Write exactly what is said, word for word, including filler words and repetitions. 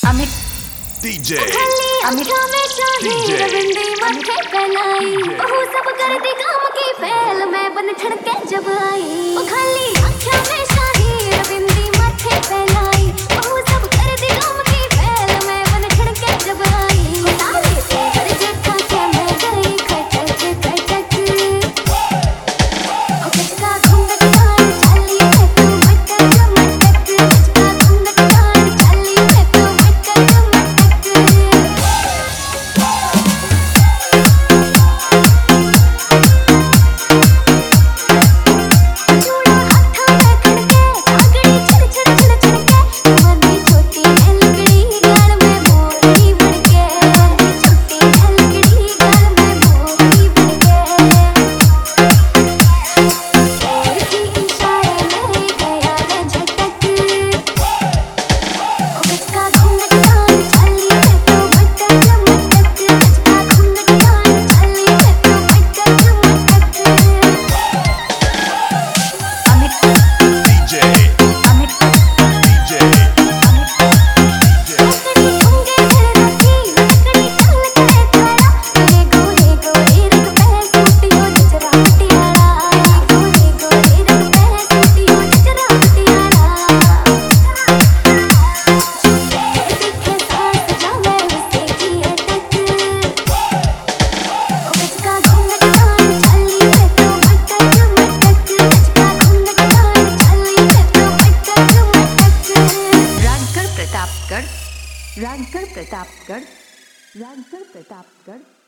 Amit DJ Amit DJ मथे पहनाई बहू सब कर दी काम की पहल मैं बन ठड़के जब आई ओ खाली आँखों में शाही रविंदी मथे पहनाई बहू सब कर दी काम की पहल मैं बन ठड़के जब आई ओ ताले से कर जेठा के मैं गई खटक खटक ओ किसका घूंघट कान चाली है तू मटक मटक किसका घूंघट कान चाली है तू मटक मटक राजगढ़ प्रतापगढ़ राजगढ़ प्रतापगढ़ राजगढ़ प्रतापगढ़